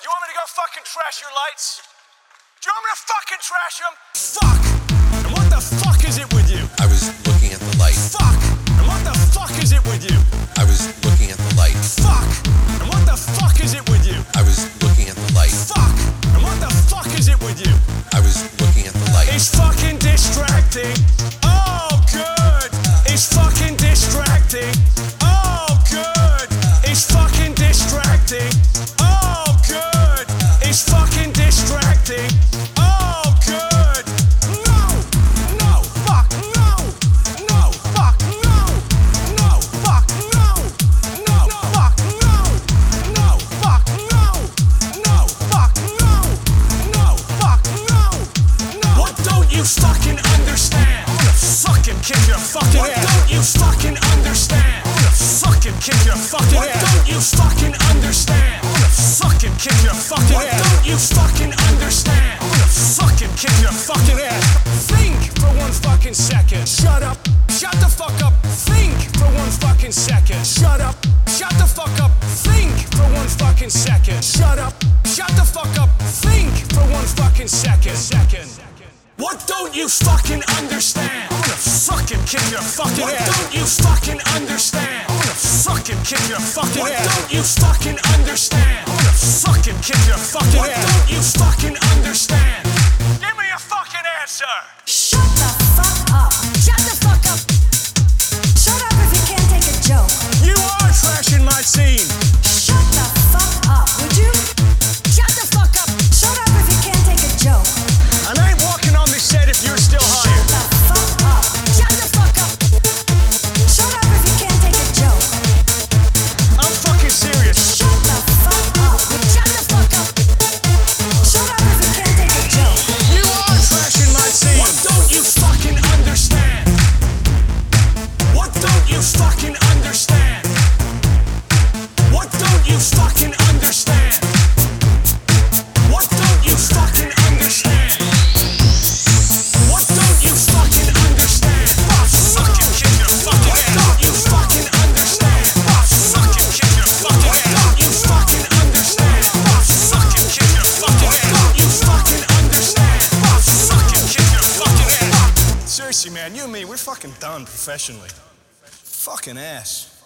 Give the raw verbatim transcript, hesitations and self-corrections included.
you want me to go fucking trash your lights? Do you want me to fucking trash them? Fuck! And what the fuck is it with you? I was looking at the light. Fuck! And what the fuck is it with you? I was looking at the light. Fuck! And what the fuck is it with you? I was looking at the light. Fuck! And what the fuck is it with you? I was looking at the light. It's fucking distracting. Oh, good. It's fucking distracting. Oh, good. It's fucking distracting. Oh, good. It's fucking distracting. Oh, good. No, no, fuck, no. No, fuck, no. No, fuck, no. No, fuck, no. No, fuck, no. No, fuck, no. No, fuck, no. No. What don't you fucking understand? I'm gonna fucking kick your fucking ass. What don't you fucking understand? I'm gonna fucking kick your fucking ass. What don't you fucking understand? I'm gonna fucking kick your fucking ass. What don't you fucking understand? I'm gonna fucking kick your fucking ass. Think for one fucking second. Shut up. Shut the fuck up. Think for one fucking second. Shut up. Shut the fuck up. Think for one fucking second. Shut up. Shut the fuck up. Think for one fucking second. Second. What don't you fucking understand? I'm gonna fucking kick your fucking ass. What don't you fucking understand? I'm gonna fucking kick your fucking ass. What don't you fucking understand? I'm gonna fucking kick your fucking ass. What don't you fucking understand? Give me a fucking answer. Shut the fuck up. Shut the fuck up. Shut up if you can't take a joke. You are trashing my scene. Shut the fuck up, would you? Shut the fuck up. Shut up if you can't take a joke. And I ain't walking on this set if you're still Shut hired. the fuck up. Shut the fuck up. Shut up if you can't take a joke. I'm fucking serious. Shut the fuck up. Shut the fuck up. Shut up if you can't take a joke. You are trashing my scene. What don't you fucking understand? What don't you fucking understand? What don't you fucking understand? What don't you fucking understand? What don't you fucking understand? Fucking kick your fucking ass. What don't you fucking understand? Fucking kick your fucking ass. What don't you fucking understand? Fucking kick your fucking ass. What don't you fucking understand? Fucking kick your fucking ass. Seriously, man, you and me, we're fucking done professionally. Fucking ass.